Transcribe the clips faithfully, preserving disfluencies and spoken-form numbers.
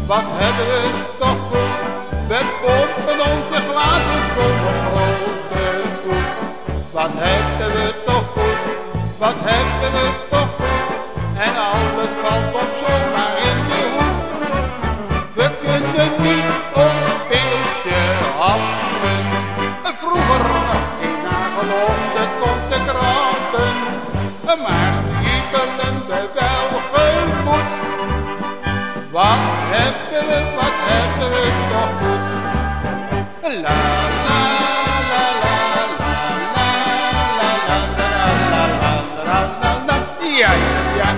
wat hebben we toch goed. We pompen onze glazen vol op grote voet. Wat hebben we toch goed, wat hebben we toch goed. En alles valt op zomaar in de hoek. We kunnen niet op pilsje happen. Vroeger nog geen nagelom, dat komt de kranten. Maar jubelen we wel gemoed. Wat hebben we, wat hebben we toch goed. La la la la la la la la la la la la la. Ja, ja, ja.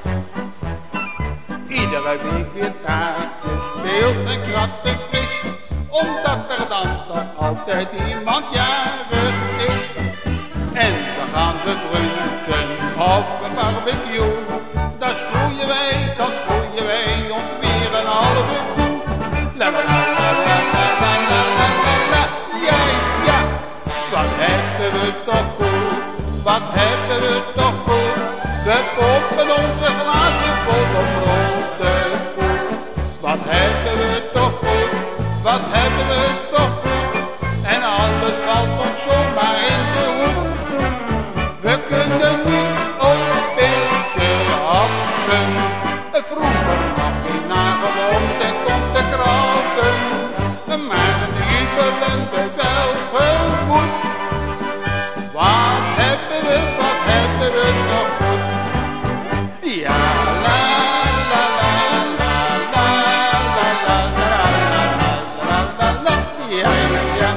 Iedere week weer taartjes, speels en kratten vis. Omdat er dan toch altijd iemand jarig is. En dan gaan we brunchen of een barbecue. Dan schroeien wij, dan schroeien wij ons weer een halve koe. La la la la la la la la la la la. Ja, ja. Wat hebben we toch goed, wat hebben we toch goed. We pompen onze glazen vol op grote voet. Wat hebben we toch goed, wat hebben we toch goed. En alles valt ons zomaar in de hoek. We kunnen niet op pilsje happen. Vroeger nog geen nagelom, dan komt de kranten. Maar jubelen we wel gemoed. Wat hebben we, wat hebben we toch goed. Ja, la la la la la la la la la la la la. Ja, ja, ja.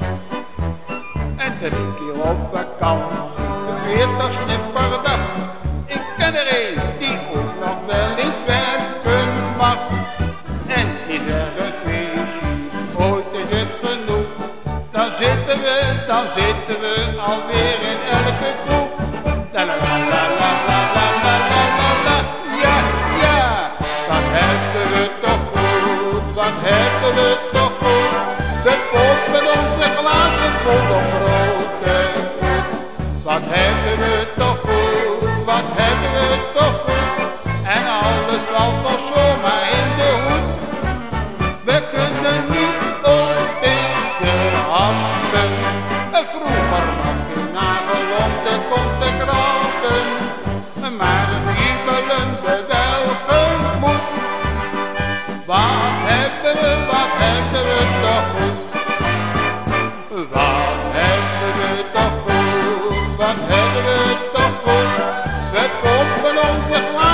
En drie keer op vakantie, de veertig snipper dag. Ik ken er een die ook nog wel eens werken mag. En is er een feestje, ooit is het genoeg. Dan zitten we, dan zitten we alweer in elke kroeg. La la la la la la la la la la la. Ja, ja. Wat hebben we toch goed, wat hebben we toch goed. We pompen onze glazen vol op grote voet. Wat hebben we toch goed, wat hebben we toch goed. En alles valt nog zomaar in de hoek. We kunnen niet op pilsje happen. Vroeger nog geen nagelom, dan komt de kranten. Maar jubelen we wel gemoed. Wat hebben we, wat hebben we toch goed. Wat hebben we toch goed, wat hebben we toch goed. We pompen onze glazen